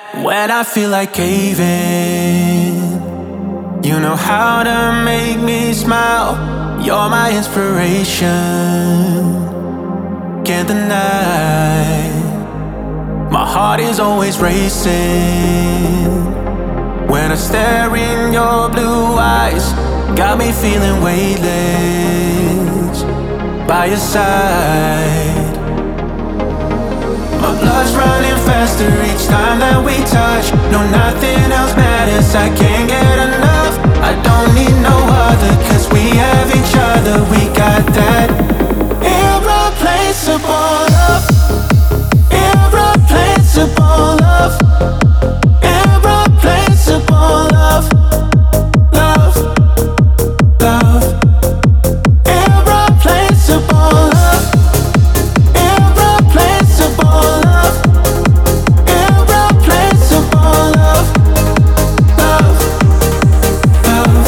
When I feel like caving, you know how to make me smile. You're my inspiration, can't deny. My heart is always racing when I stare in your blue eyes. Got me feeling weightless by your side. My blood's running faster each time that we touch. No, nothing else matters, I can't get enough. I don't need no other, cause we have each other. We got that irreplaceable love. Irreplaceable love. Irreplaceable love. Love, love. Irreplaceable love. Irreplaceable love. Irreplaceable love. Love, love.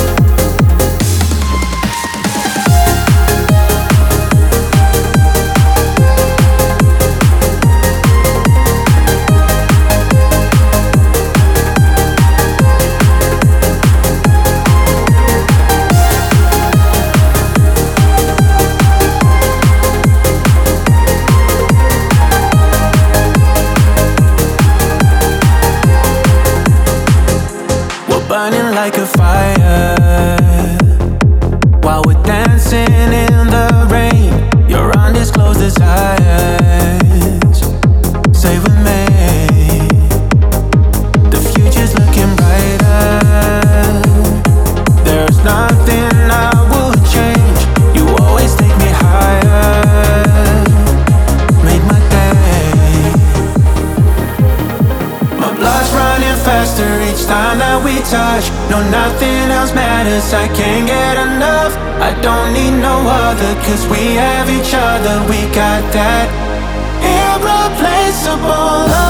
Burning like a fire while we're dancing in the rain. Your undisclosed desires, stay with me. The future's looking brighter. There's nothing I would change. You always take me higher, make my day. My blood's running faster each time that we touch. No, nothing else matters, I can't get enough. I don't need no other, cause we have each other. We got that irreplaceable love.